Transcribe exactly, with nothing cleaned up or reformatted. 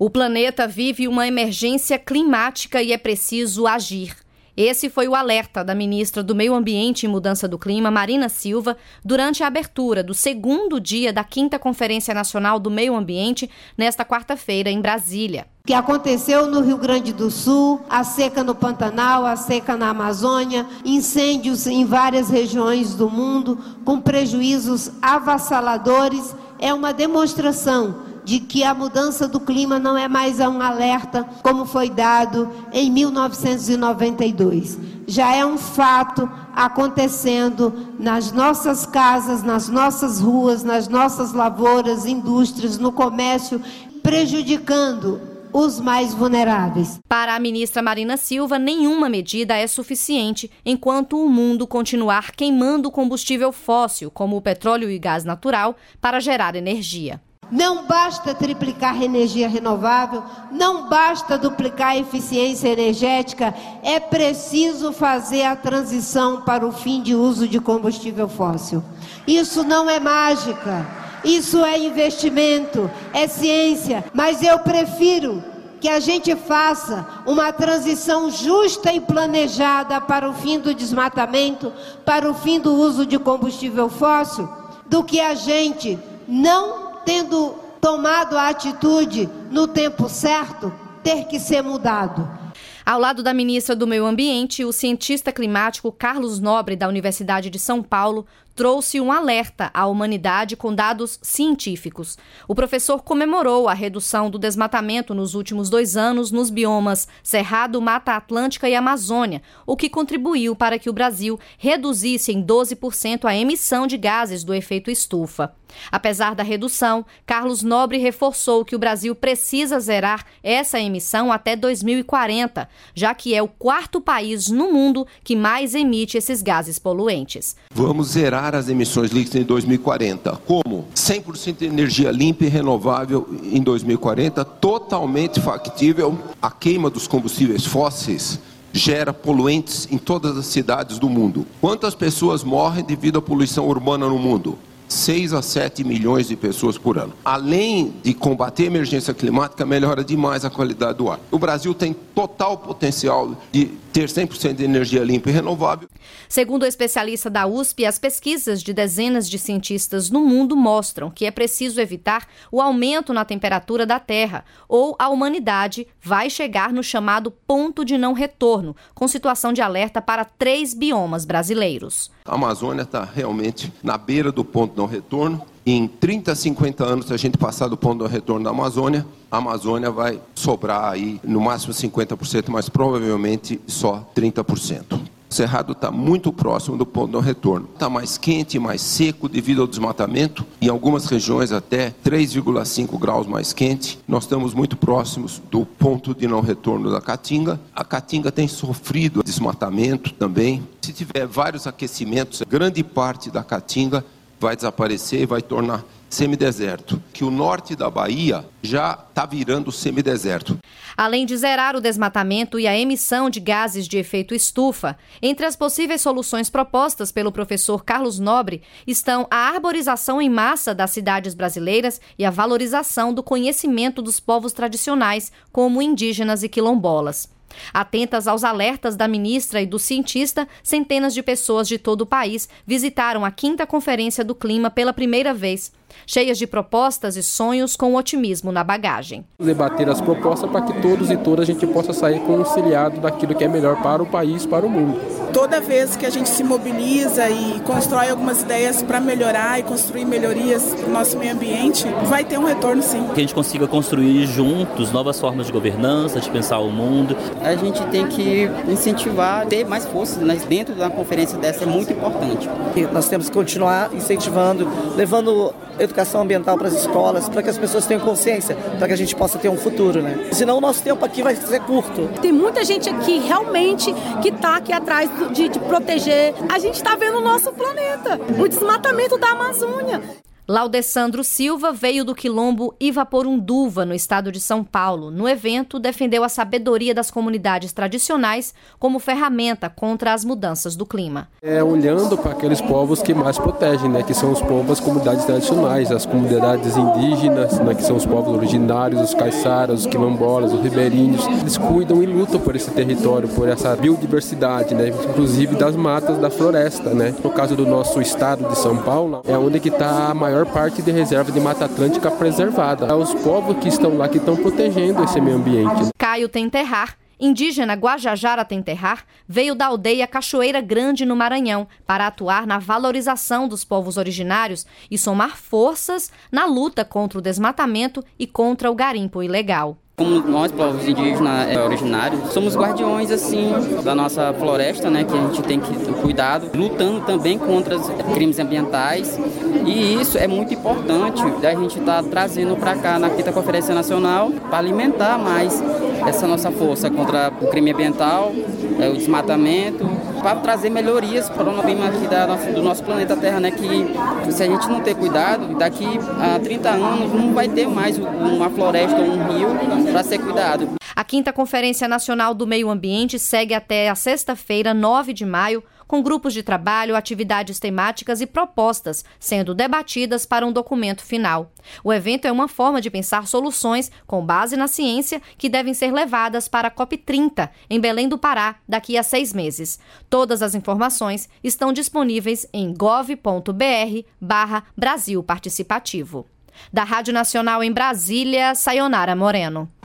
O planeta vive uma emergência climática e é preciso agir. Esse foi o alerta da ministra do Meio Ambiente e Mudança do Clima, Marina Silva, durante a abertura do segundo dia da quinta Conferência Nacional do Meio Ambiente, nesta quarta-feira, em Brasília. O que aconteceu no Rio Grande do Sul, a seca no Pantanal, a seca na Amazônia, incêndios em várias regiões do mundo, com prejuízos avassaladores, é uma demonstração de que a mudança do clima não é mais um alerta como foi dado em mil novecentos e noventa e dois. Já é um fato acontecendo nas nossas casas, nas nossas ruas, nas nossas lavouras, indústrias, no comércio, prejudicando os mais vulneráveis. Para a ministra Marina Silva, nenhuma medida é suficiente enquanto o mundo continuar queimando combustível fóssil, como o petróleo e gás natural, para gerar energia. Não basta triplicar a energia renovável, não basta duplicar a eficiência energética, é preciso fazer a transição para o fim de uso de combustível fóssil. Isso não é mágica, isso é investimento, é ciência, mas eu prefiro que a gente faça uma transição justa e planejada para o fim do desmatamento, para o fim do uso de combustível fóssil, do que a gente não tendo tomado a atitude no tempo certo, ter que ser mudado. Ao lado da ministra do Meio Ambiente, o cientista climático Carlos Nobre, da Universidade de São Paulo, trouxe um alerta à humanidade com dados científicos. O professor comemorou a redução do desmatamento nos últimos dois anos nos biomas Cerrado, Mata Atlântica e Amazônia, o que contribuiu para que o Brasil reduzisse em doze por cento a emissão de gases do efeito estufa. Apesar da redução, Carlos Nobre reforçou que o Brasil precisa zerar essa emissão até dois mil e quarenta, já que é o quarto país no mundo que mais emite esses gases poluentes. Vamos zerar as emissões líquidas em dois mil e quarenta. Como? cem por cento de energia limpa e renovável em dois mil e quarenta, totalmente factível. A queima dos combustíveis fósseis gera poluentes em todas as cidades do mundo. Quantas pessoas morrem devido à poluição urbana no mundo? seis a sete milhões de pessoas por ano. Além de combater a emergência climática, melhora demais a qualidade do ar. O Brasil tem total potencial de ter cem por cento de energia limpa e renovável. Segundo o especialista da U S P, as pesquisas de dezenas de cientistas no mundo mostram que é preciso evitar o aumento na temperatura da Terra, ou a humanidade vai chegar no chamado ponto de não retorno, com situação de alerta para três biomas brasileiros. A Amazônia está realmente na beira do ponto de não retorno. Em trinta, cinquenta anos, se a gente passar do ponto de não retorno da Amazônia, a Amazônia vai sobrar aí no máximo cinquenta por cento, mas provavelmente só trinta por cento. O Cerrado está muito próximo do ponto de não retorno. Está mais quente, mais seco devido ao desmatamento. Em algumas regiões até três vírgula cinco graus mais quente. Nós estamos muito próximos do ponto de não retorno da Caatinga. A Caatinga tem sofrido desmatamento também. Se tiver vários aquecimentos, grande parte da Caatinga vai desaparecer e vai tornar semideserto, que o norte da Bahia já está virando semideserto. Além de zerar o desmatamento e a emissão de gases de efeito estufa, entre as possíveis soluções propostas pelo professor Carlos Nobre estão a arborização em massa das cidades brasileiras e a valorização do conhecimento dos povos tradicionais, como indígenas e quilombolas. Atentas aos alertas da ministra e do cientista, centenas de pessoas de todo o país visitaram a quinta Conferência do Clima pela primeira vez, cheias de propostas e sonhos com otimismo na bagagem. Debater as propostas para que todos e todas a gente possa sair conciliado daquilo que é melhor para o país, para o mundo. Toda vez que a gente se mobiliza e constrói algumas ideias para melhorar e construir melhorias no nosso meio ambiente, vai ter um retorno sim. Que a gente consiga construir juntos novas formas de governança, de pensar o mundo. A gente tem que incentivar, ter mais força, mas dentro da conferência dessa é muito importante. Nós temos que continuar incentivando, levando educação ambiental para as escolas, para que as pessoas tenham consciência, para que a gente possa ter um futuro, né? Senão o nosso tempo aqui vai ser curto. Tem muita gente aqui realmente que está aqui atrás de, de proteger. A gente está vendo o nosso planeta, o desmatamento da Amazônia. Laudessandro Silva veio do quilombo Ivaporunduva, no estado de São Paulo. No evento, defendeu a sabedoria das comunidades tradicionais como ferramenta contra as mudanças do clima. É olhando para aqueles povos que mais protegem, né, que são os povos, as comunidades tradicionais, as comunidades indígenas, né, que são os povos originários, os caiçaras, os quilombolas, os ribeirinhos. Eles cuidam e lutam por esse território, por essa biodiversidade, né, inclusive das matas da floresta, né. No caso do nosso estado de São Paulo, é onde que está a maior parte de reserva de Mata Atlântica preservada. É os povos que estão lá que estão protegendo esse meio ambiente. Caio Tenterrar, indígena Guajajara Tenterrar, veio da aldeia Cachoeira Grande, no Maranhão, para atuar na valorização dos povos originários e somar forças na luta contra o desmatamento e contra o garimpo ilegal. Como nós, povos indígenas originários, somos guardiões assim da nossa floresta, né, que a gente tem que ter cuidado, lutando também contra os crimes ambientais. E isso é muito importante, a gente está trazendo para cá na quinta Conferência Nacional para alimentar mais essa nossa força contra o crime ambiental, o desmatamento, para trazer melhorias para o clima aqui da nossa, do nosso planeta Terra, né, que se a gente não ter cuidado, daqui a trinta anos não vai ter mais uma floresta ou um rio para ser cuidado. A quinta Conferência Nacional do Meio Ambiente segue até a sexta-feira, nove de maio, com grupos de trabalho, atividades temáticas e propostas sendo debatidas para um documento final. O evento é uma forma de pensar soluções com base na ciência que devem ser levadas para a COP trinta, em Belém do Pará, daqui a seis meses. Todas as informações estão disponíveis em gov ponto br barra Brasil Participativo. Da Rádio Nacional em Brasília, Sayonara Moreno.